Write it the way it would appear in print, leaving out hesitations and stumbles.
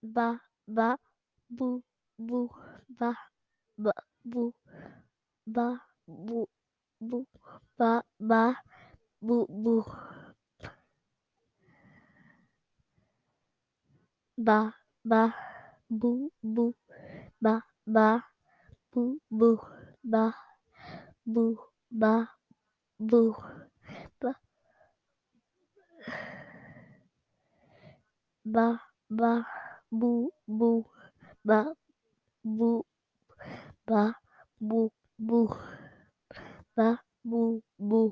ba ba bu bu ba ba bu ba bu bu ba bu bu ba ba bu bu ba ba bu bu ba bu ba bu ba ba ba bu bu ba bu ba bu bu ba bu bu